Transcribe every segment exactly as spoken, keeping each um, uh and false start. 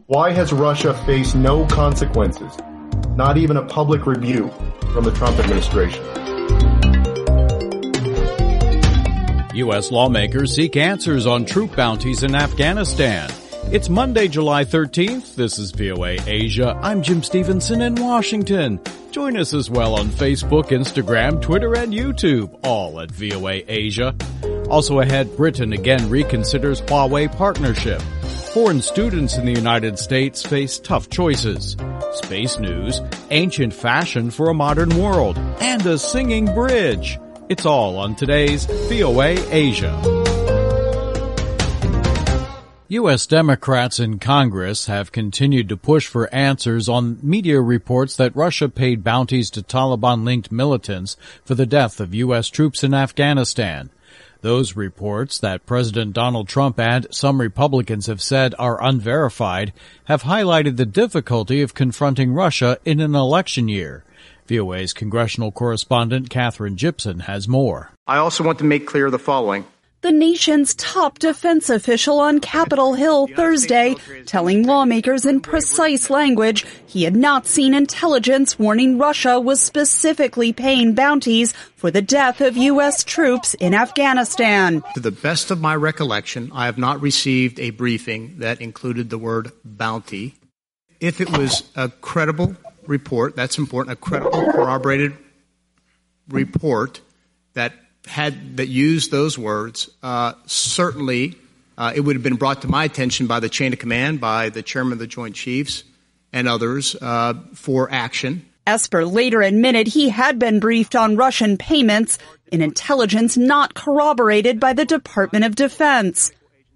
Why has Russia faced no consequences, not even a public rebuke from the Trump administration? U S lawmakers seek answers on troop bounties in Afghanistan. It's Monday, July thirteenth. This is V O A Asia. I'm Jim Stevenson in Washington. Join us as well on Facebook, Instagram, Twitter, and YouTube, all at V O A Asia. Also ahead, Britain again reconsiders Huawei partnership. Foreign students in the United States face tough choices. Space news, ancient fashion for a modern world, and a singing bridge. It's all on today's V O A Asia. U S Democrats in Congress have continued to push for answers on media reports that Russia paid bounties to Taliban-linked militants for the death of U S troops in Afghanistan. Those reports that President Donald Trump and some Republicans have said are unverified have highlighted the difficulty of confronting Russia in an election year. V O A's congressional correspondent Katherine Gypson has more. I also want to make clear the following. The nation's top defense official on Capitol Hill Thursday telling lawmakers in precise language he had not seen intelligence warning Russia was specifically paying bounties for the death of U S troops in Afghanistan. To the best of my recollection, I have not received a briefing that included the word bounty. If it was a credible report, that's important, a credible corroborated report that had that used those words, uh, certainly uh, it would have been brought to my attention by the chain of command, by the chairman of the Joint Chiefs and others uh, for action. Esper later admitted he had been briefed on Russian payments in intelligence not corroborated by the Department of Defense.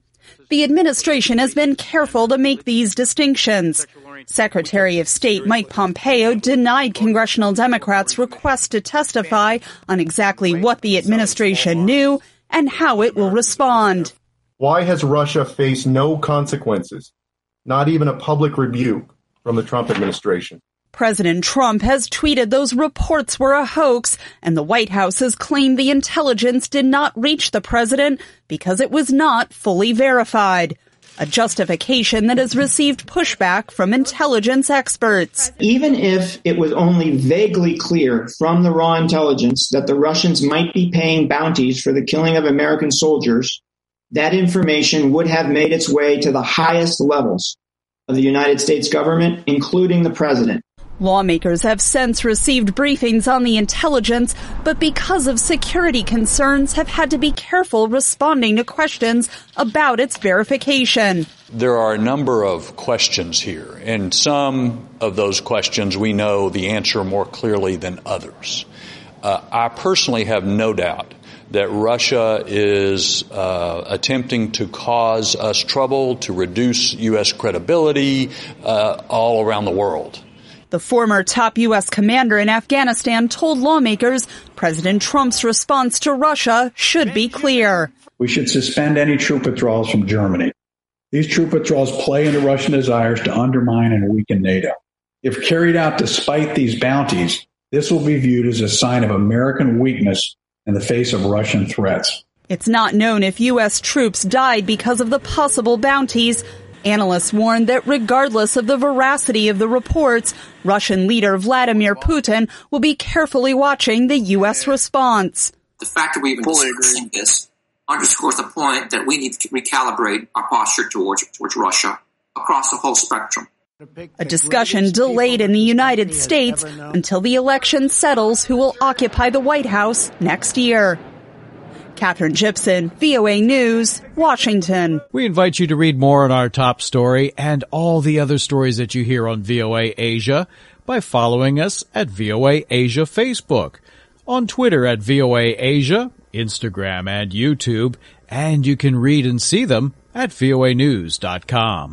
The administration has been careful to make these distinctions. Secretary of State Mike Pompeo denied congressional Democrats' request to testify on exactly what the administration knew and how it will respond. Why has Russia faced no consequences, not even a public rebuke from the Trump administration? President Trump has tweeted those reports were a hoax, and the White House has claimed the intelligence did not reach the president because it was not fully verified. A justification that has received pushback from intelligence experts. Even if it was only vaguely clear from the raw intelligence that the Russians might be paying bounties for the killing of American soldiers, that information would have made its way to the highest levels of the United States government, including the president. Lawmakers have since received briefings on the intelligence, but because of security concerns have had to be careful responding to questions about its verification. There are a number of questions here, and some of those questions we know the answer more clearly than others. Uh, I personally have no doubt that Russia is uh, attempting to cause us trouble, to reduce U S credibility uh, all around the world. The former top U S commander in Afghanistan told lawmakers President Trump's response to Russia should be clear. We should suspend any troop withdrawals from Germany. These troop withdrawals play into Russian desires to undermine and weaken NATO. If carried out despite these bounties, this will be viewed as a sign of American weakness in the face of Russian threats. It's not known if U S troops died because of the possible bounties. Analysts warned that regardless of the veracity of the reports, Russian leader Vladimir Putin will be carefully watching the U S response. The fact that we've been discussing this underscores the point that we need to recalibrate our posture towards, towards Russia across the whole spectrum. A discussion delayed in the United States until the election settles who will occupy the White House next year. Katherine Gypson, V O A News, Washington. We invite you to read more on our top story and all the other stories that you hear on V O A Asia by following us at V O A Asia Facebook, on Twitter at V O A Asia, Instagram and YouTube, and you can read and see them at V O A news dot com.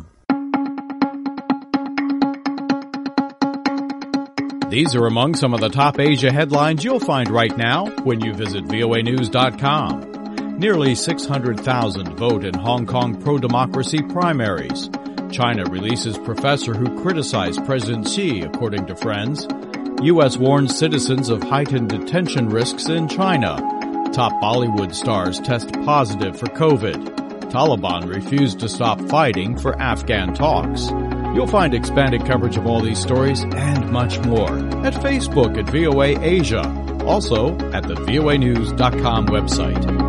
These are among some of the top Asia headlines you'll find right now when you visit V O A news dot com. Nearly six hundred thousand vote in Hong Kong pro-democracy primaries. China releases professor who criticized President Xi, according to friends. U S warns citizens of heightened detention risks in China. Top Bollywood stars test positive for COVID. Taliban refused to stop fighting for Afghan talks. You'll find expanded coverage of all these stories and much more at Facebook at V O A Asia, also at the V O A news dot com website.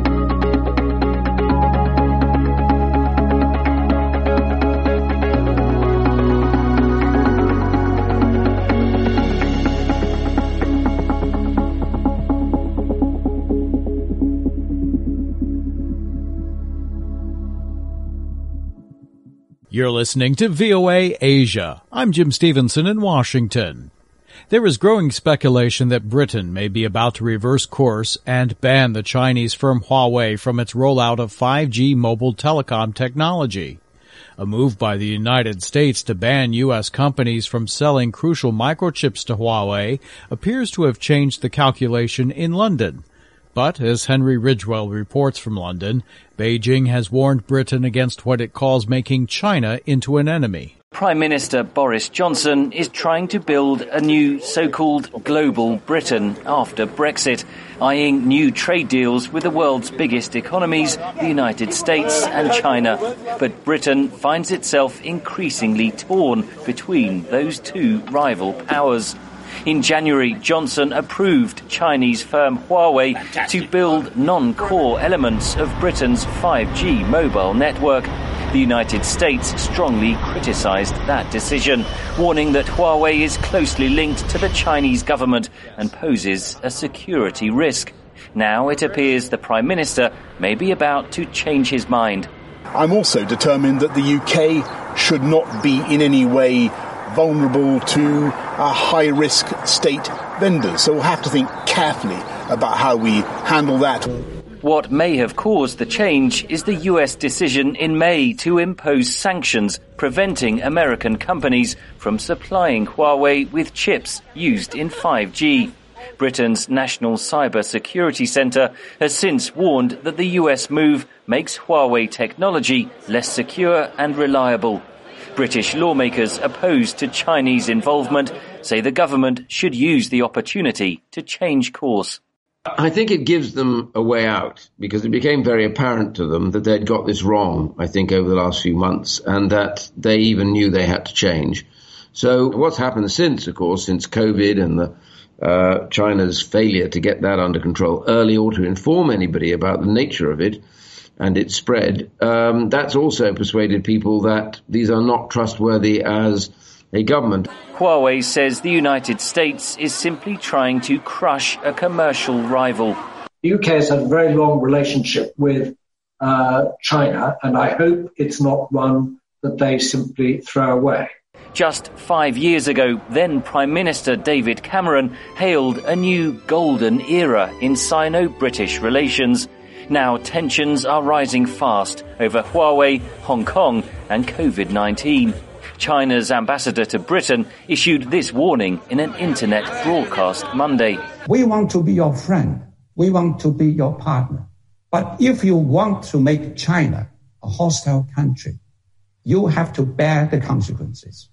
You're listening to V O A Asia. I'm Jim Stevenson in Washington. There is growing speculation that Britain may be about to reverse course and ban the Chinese firm Huawei from its rollout of five G mobile telecom technology. A move by the United States to ban U S companies from selling crucial microchips to Huawei appears to have changed the calculation in London. But, as Henry Ridgwell reports from London, Beijing has warned Britain against what it calls making China into an enemy. Prime Minister Boris Johnson is trying to build a new so-called global Britain after Brexit, eyeing new trade deals with the world's biggest economies, the United States and China. But Britain finds itself increasingly torn between those two rival powers. In January, Johnson approved Chinese firm Huawei to build non-core elements of Britain's five G mobile network. The United States strongly criticized that decision, warning that Huawei is closely linked to the Chinese government and poses a security risk. Now it appears the Prime Minister may be about to change his mind. I'm also determined that the U K should not be in any way vulnerable to uh, high-risk state vendors. So we'll have to think carefully about how we handle that. What may have caused the change is the U S decision in May to impose sanctions preventing American companies from supplying Huawei with chips used in five G. Britain's National Cyber Security Centre has since warned that the U S move makes Huawei technology less secure and reliable. British lawmakers opposed to Chinese involvement say the government should use the opportunity to change course. I think it gives them a way out, because it became very apparent to them that they'd got this wrong, I think, over the last few months, and that they even knew they had to change. So what's happened since, of course, since COVID and the uh, China's failure to get that under control early or to inform anybody about the nature of it, and its spread, um, that's also persuaded people that these are not trustworthy as a government. Huawei says the United States is simply trying to crush a commercial rival. The U K has had a very long relationship with uh, China, and I hope it's not one that they simply throw away. Just five years ago, then Prime Minister David Cameron hailed a new golden era in Sino-British relations. Now tensions are rising fast over Huawei, Hong Kong and COVID nineteen. China's ambassador to Britain issued this warning in an internet broadcast Monday. We want to be your friend. We want to be your partner. But if you want to make China a hostile country, you have to bear the consequences.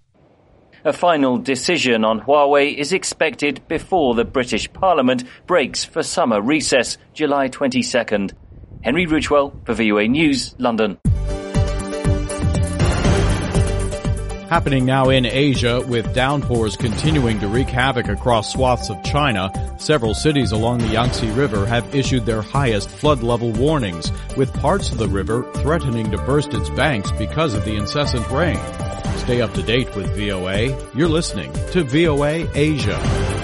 A final decision on Huawei is expected before the British Parliament breaks for summer recess, July twenty-second. Henry Ridgwell for V O A News, London. Happening now in Asia, with downpours continuing to wreak havoc across swaths of China, several cities along the Yangtze River have issued their highest flood level warnings, with parts of the river threatening to burst its banks because of the incessant rain. Stay up to date with V O A. You're listening to V O A Asia.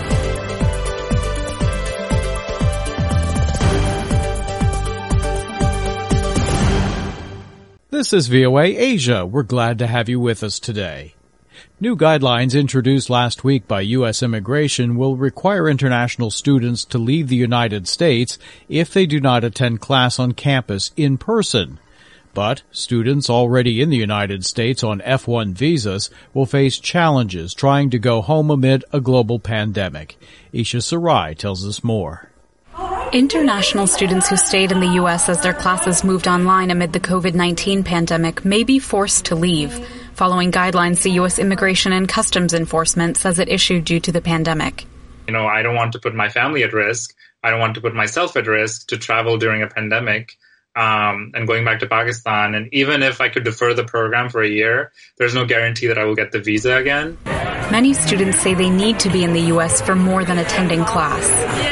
This is V O A Asia. We're glad to have you with us today. New guidelines introduced last week by U S Immigration will require international students to leave the United States if they do not attend class on campus in person. But students already in the United States on F one visas will face challenges trying to go home amid a global pandemic. Isha Sarai tells us more. International students who stayed in the U S as their classes moved online amid the COVID nineteen pandemic may be forced to leave, following guidelines the U S Immigration and Customs Enforcement says it issued due to the pandemic. You know, I don't want to put my family at risk. I don't want to put myself at risk to travel during a pandemic. um, and going back to Pakistan. And even if I could defer the program for a year, there's no guarantee that I will get the visa again. Many students say they need to be in the U S for more than attending class.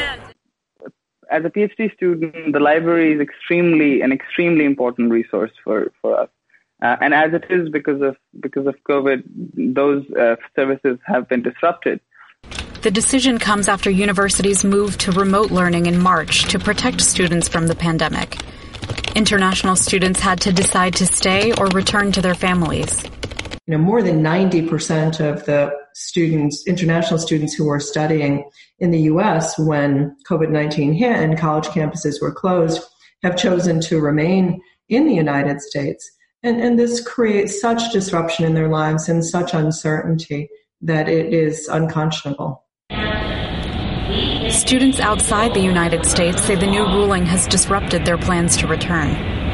As a PhD student, the library is extremely an extremely important resource for, for us. Uh, and as it is because of because of COVID, those uh, services have been disrupted. The decision comes after universities moved to remote learning in March to protect students from the pandemic. International students had to decide to stay or return to their families. You know, more than ninety percent of the students, international students who were studying in the U S when COVID nineteen hit and college campuses were closed, have chosen to remain in the United States. And, and this creates such disruption in their lives and such uncertainty that it is unconscionable. Students outside the United States say the new ruling has disrupted their plans to return.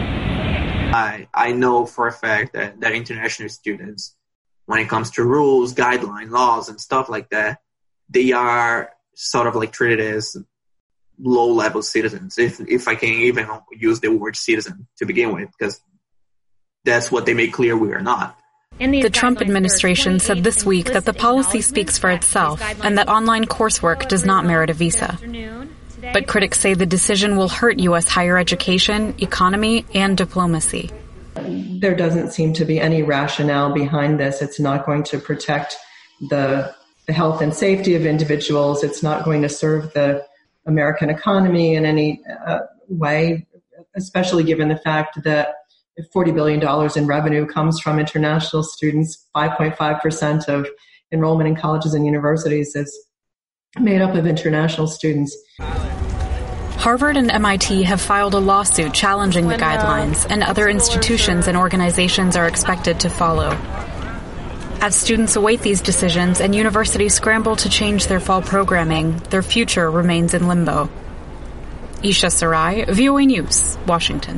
I, I know for a fact that, that international students, when it comes to rules, guidelines, laws, and stuff like that, they are sort of like treated as low-level citizens, if if I can even use the word citizen to begin with, because that's what they make clear we are not. The Trump administration said this week that the policy speaks for itself and that online coursework does not merit a visa. But critics say the decision will hurt U S higher education, economy, and diplomacy. There doesn't seem to be any rationale behind this. It's not going to protect the, the health and safety of individuals. It's not going to serve the American economy in any uh, way, especially given the fact that forty billion dollars in revenue comes from international students. five point five percent of enrollment in colleges and universities is made up of international students. Harvard and M I T have filed a lawsuit challenging the guidelines, and other institutions and organizations are expected to follow. As students await these decisions and universities scramble to change their fall programming, their future remains in limbo. Isha Sarai, V O A News, Washington.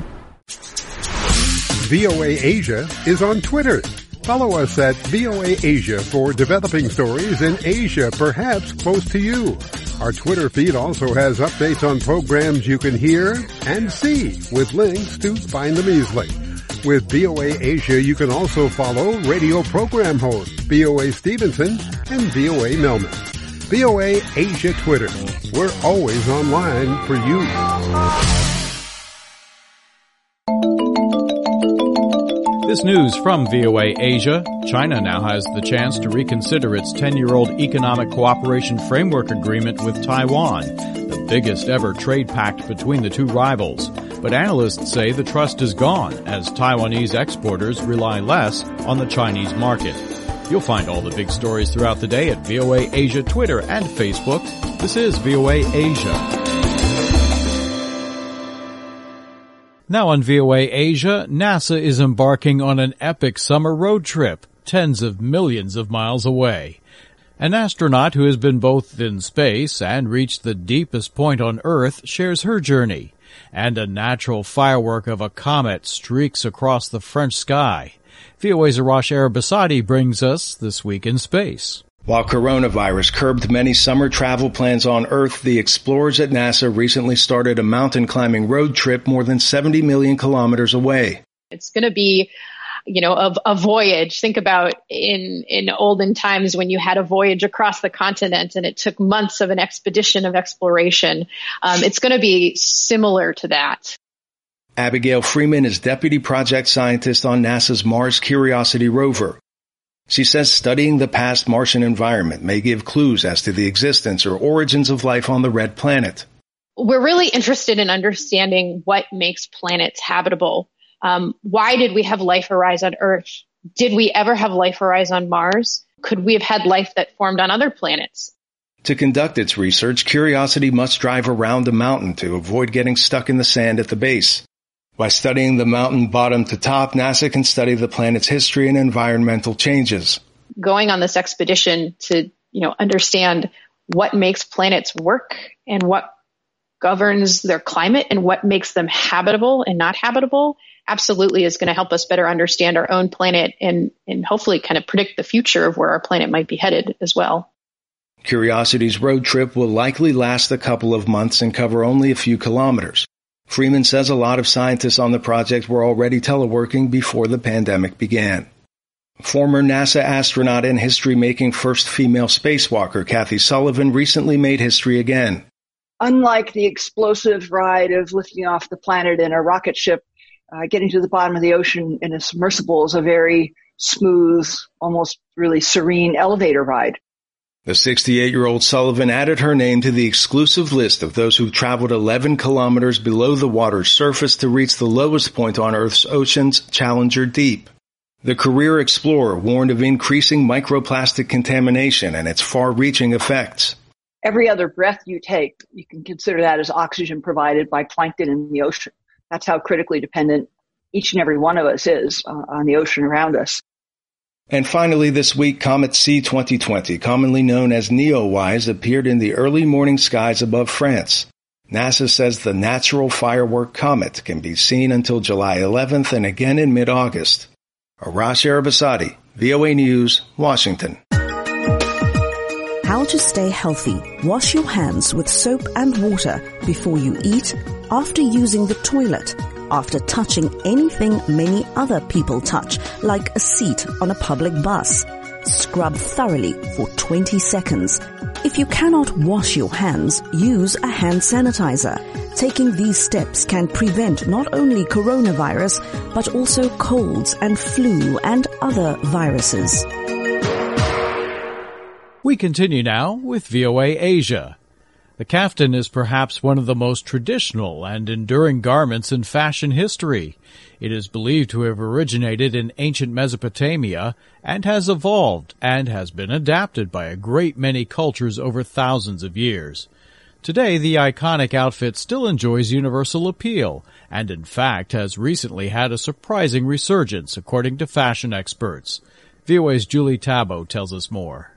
V O A Asia is on Twitter. Follow us at V O A Asia for developing stories in Asia, perhaps close to you. Our Twitter feed also has updates on programs you can hear and see with links to find them easily. With V O A Asia, you can also follow radio program hosts V O A Stevenson and V O A Millman. V O A Asia Twitter. We're always online for you. This news from V O A Asia. China now has the chance to reconsider its ten-year-old Economic Cooperation Framework Agreement with Taiwan, the biggest ever trade pact between the two rivals. But analysts say the trust is gone as Taiwanese exporters rely less on the Chinese market. You'll find all the big stories throughout the day at V O A Asia Twitter and Facebook. This is V O A Asia. Now on V O A Asia, NASA is embarking on an epic summer road trip, tens of millions of miles away. An astronaut who has been both in space and reached the deepest point on Earth shares her journey. And a natural firework of a comet streaks across the French sky. V O A's Arash Arabasadi brings us This Week in Space. While coronavirus curbed many summer travel plans on Earth, the explorers at NASA recently started a mountain climbing road trip more than seventy million kilometers away. It's going to be, you know, a, a voyage. Think about in, in olden times when you had a voyage across the continent and it took months of an expedition of exploration. Um, it's going to be similar to that. Abigail Freeman is deputy project scientist on NASA's Mars Curiosity rover. She says studying the past Martian environment may give clues as to the existence or origins of life on the red planet. We're really interested in understanding what makes planets habitable. Um, why did we have life arise on Earth? Did we ever have life arise on Mars? Could we have had life that formed on other planets? To conduct its research, Curiosity must drive around a mountain to avoid getting stuck in the sand at the base. By studying the mountain bottom to top, NASA can study the planet's history and environmental changes. Going on this expedition to, you know, understand what makes planets work and what governs their climate and what makes them habitable and not habitable absolutely is going to help us better understand our own planet and, and hopefully kind of predict the future of where our planet might be headed as well. Curiosity's road trip will likely last a couple of months and cover only a few kilometers. Freeman says a lot of scientists on the project were already teleworking before the pandemic began. Former NASA astronaut and history-making first female spacewalker Kathy Sullivan recently made history again. Unlike the explosive ride of lifting off the planet in a rocket ship, uh, getting to the bottom of the ocean in a submersible is a very smooth, almost really serene elevator ride. The sixty-eight-year-old Sullivan added her name to the exclusive list of those who traveled eleven kilometers below the water's surface to reach the lowest point on Earth's oceans, Challenger Deep. The career explorer warned of increasing microplastic contamination and its far-reaching effects. Every other breath you take, you can consider that as oxygen provided by plankton in the ocean. That's how critically dependent each and every one of us is uh, on the ocean around us. And finally this week, Comet C twenty twenty, commonly known as Neowise, appeared in the early morning skies above France. NASA says the natural firework comet can be seen until July eleventh and again in mid-August. Arash Arabasadi, V O A News, Washington. How to stay healthy. Wash your hands with soap and water before you eat, after using the toilet, after touching anything many other people touch, like a seat on a public bus. Scrub thoroughly for twenty seconds. If you cannot wash your hands, use a hand sanitizer. Taking these steps can prevent not only coronavirus, but also colds and flu and other viruses. We continue now with V O A Asia. The kaftan is perhaps one of the most traditional and enduring garments in fashion history. It is believed to have originated in ancient Mesopotamia and has evolved and has been adapted by a great many cultures over thousands of years. Today, the iconic outfit still enjoys universal appeal and, in fact, has recently had a surprising resurgence, according to fashion experts. V O A's Julie Tabo tells us more.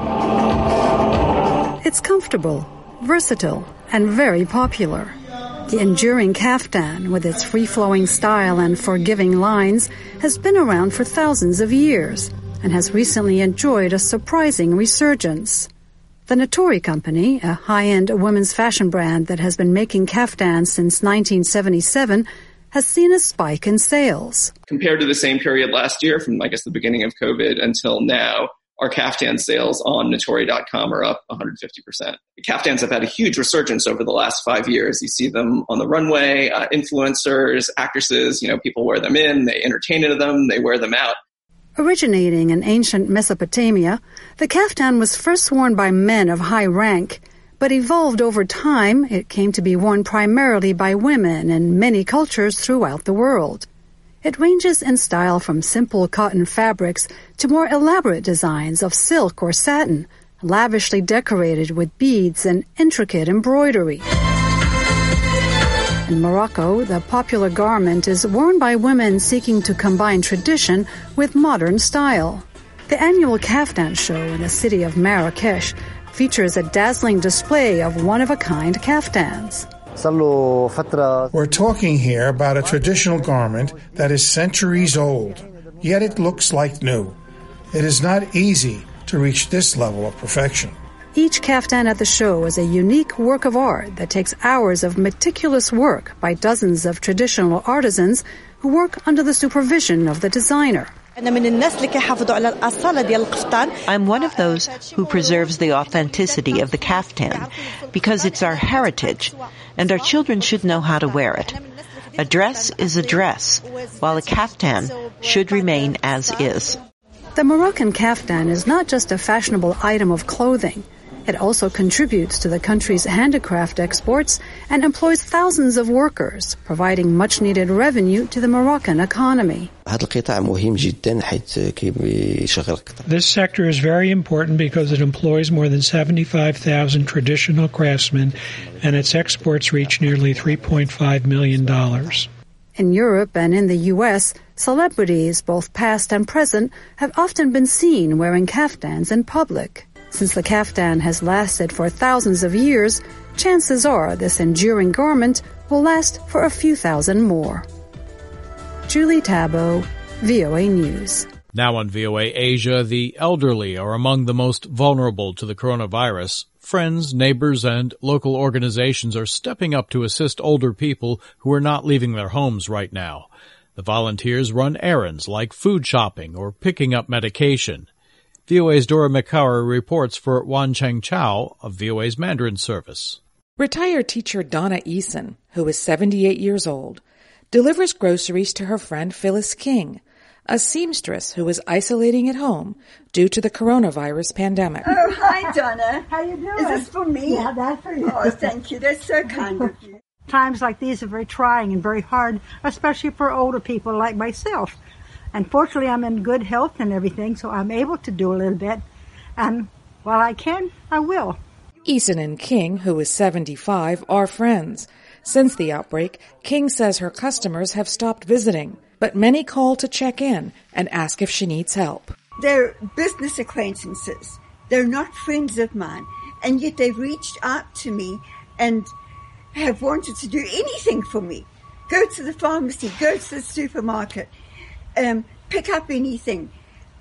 It's comfortable, versatile, and very popular. The enduring kaftan, with its free-flowing style and forgiving lines, has been around for thousands of years and has recently enjoyed a surprising resurgence. The Natori Company, a high-end women's fashion brand that has been making kaftans since nineteen seventy-seven, has seen a spike in sales. Compared to the same period last year, from I guess the beginning of COVID until now, our kaftan sales on Natori dot com are up one hundred fifty percent. The kaftans have had a huge resurgence over the last five years. You see them on the runway, uh, influencers, actresses, you know, people wear them in, they entertain in them, they wear them out. Originating in ancient Mesopotamia, the kaftan was first worn by men of high rank, but evolved over time. It came to be worn primarily by women in many cultures throughout the world. It ranges in style from simple cotton fabrics to more elaborate designs of silk or satin, lavishly decorated with beads and intricate embroidery. In Morocco, the popular garment is worn by women seeking to combine tradition with modern style. The annual Kaftan show in the city of Marrakesh features a dazzling display of one-of-a-kind kaftans. We're talking here about a traditional garment that is centuries old, yet it looks like new. It is not easy to reach this level of perfection. Each kaftan at the show is a unique work of art that takes hours of meticulous work by dozens of traditional artisans who work under the supervision of the designer. I'm one of those who preserves the authenticity of the kaftan because it's our heritage, and our children should know how to wear it. A dress is a dress, while a kaftan should remain as is. The Moroccan kaftan is not just a fashionable item of clothing. It also contributes to the country's handicraft exports and employs thousands of workers, providing much-needed revenue to the Moroccan economy. This sector is very important because it employs more than seventy-five thousand traditional craftsmen, and its exports reach nearly three point five million dollars. In Europe and in the U S, celebrities, both past and present, have often been seen wearing kaftans in public. Since the kaftan has lasted for thousands of years, chances are this enduring garment will last for a few thousand more. Julie Tabo, V O A News. Now on V O A Asia, the elderly are among the most vulnerable to the coronavirus. Friends, neighbors, and local organizations are stepping up to assist older people who are not leaving their homes right now. The volunteers run errands like food shopping or picking up medication. V O A's Dora McCauer reports for Wan Cheng Chow of V O A's Mandarin service. Retired teacher Donna Eason, who is seventy-eight years old, delivers groceries to her friend Phyllis King, a seamstress who is isolating at home due to the coronavirus pandemic. Oh, hi, Donna. How you doing? Is this for me? Yeah, that's for you. Oh, thank you. That's so kind of you. Times like these are very trying and very hard, especially for older people like myself. And fortunately, I'm in good health and everything, so I'm able to do a little bit. And while I can, I will. Eason and King, who is seventy-five, are friends. Since the outbreak, King says her customers have stopped visiting, but many call to check in and ask if she needs help. They're business acquaintances. They're not friends of mine, and yet they've reached out to me and have wanted to do anything for me. Go to the pharmacy, go to the supermarket, um, pick up anything.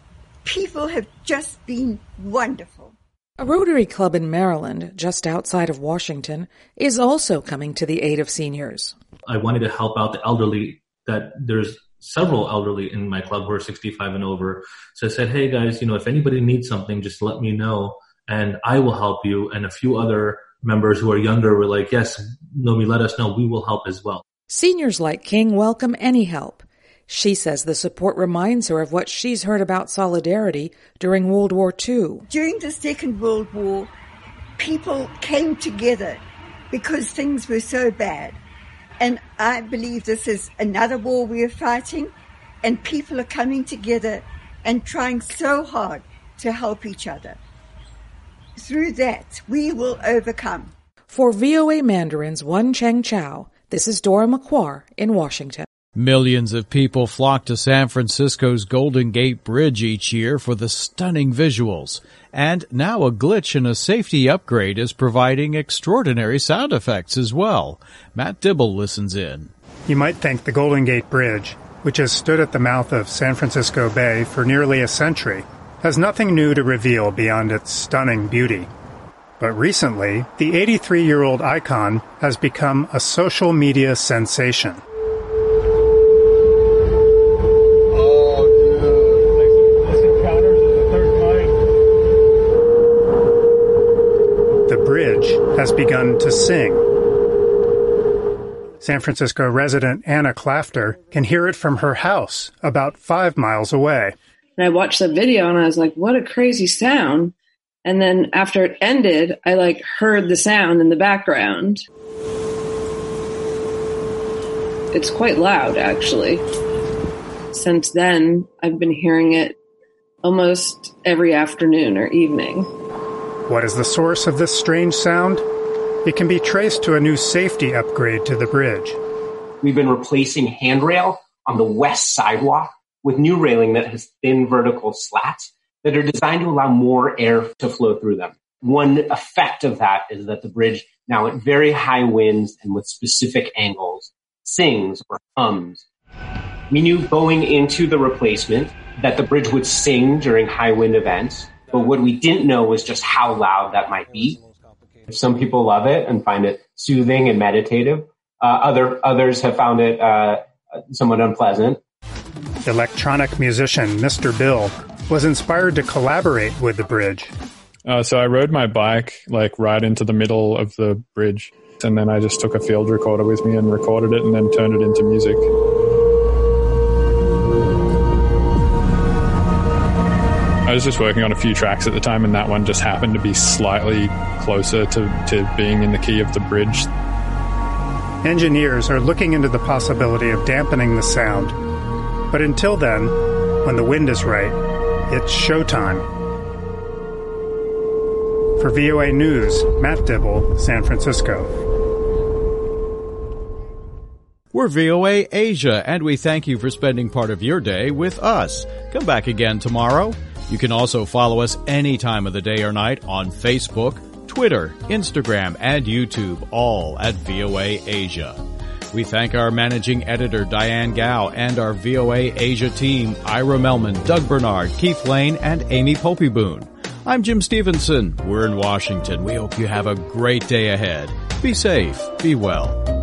People have just been wonderful. A Rotary Club in Maryland, just outside of Washington, is also coming to the aid of seniors. I wanted to help out the elderly, that there's several elderly in my club who are sixty-five and over. So I said, hey guys, you know, if anybody needs something, just let me know and I will help you. And a few other members who are younger were like, yes, Nomi, let us know. We will help as well. Seniors like King welcome any help. She says the support reminds her of what she's heard about solidarity during World War Two. During the Second World War, people came together because things were so bad. And I believe this is another war we're fighting, and people are coming together and trying so hard to help each other. Through that, we will overcome. For V O A Mandarin's Wan Cheng Chow, this is Dora McCauer in Washington. Millions of people flock to San Francisco's Golden Gate Bridge each year for the stunning visuals. And now a glitch in a safety upgrade is providing extraordinary sound effects as well. Matt Dibble listens in. You might think the Golden Gate Bridge, which has stood at the mouth of San Francisco Bay for nearly a century, has nothing new to reveal beyond its stunning beauty. But recently, the eighty-three-year-old icon has become a social media sensation. Has begun to sing. San Francisco resident Anna Clafter can hear it from her house about five miles away. And I watched the video and I was like, what a crazy sound. And then after it ended, I like heard the sound in the background. It's quite loud, actually. Since then, I've been hearing it almost every afternoon or evening. What is the source of this strange sound? It can be traced to a new safety upgrade to the bridge. We've been replacing handrail on the west sidewalk with new railing that has thin vertical slats that are designed to allow more air to flow through them. One effect of that is that the bridge, now at very high winds and with specific angles, sings or hums. We knew going into the replacement that the bridge would sing during high wind events. But what we didn't know was just how loud that might be. Some people love it and find it soothing and meditative. Uh, other others have found it uh, somewhat unpleasant. Electronic musician Mister Bill was inspired to collaborate with the bridge. Uh, so I rode my bike like right into the middle of the bridge, and then I just took a field recorder with me and recorded it and then turned it into music. I was just working on a few tracks at the time, and that one just happened to be slightly closer to, to being in the key of the bridge. Engineers are looking into the possibility of dampening the sound. But until then, when the wind is right, it's showtime. For V O A News, Matt Dibble, San Francisco. We're V O A Asia, and we thank you for spending part of your day with us. Come back again tomorrow. You can also follow us any time of the day or night on Facebook, Twitter, Instagram, and YouTube, all at V O A Asia. We thank our managing editor, Diane Gao, and our V O A Asia team, Ira Melman, Doug Bernard, Keith Lane, and Amy Popey-Boone. I'm Jim Stevenson. We're in Washington. We hope you have a great day ahead. Be safe. Be well.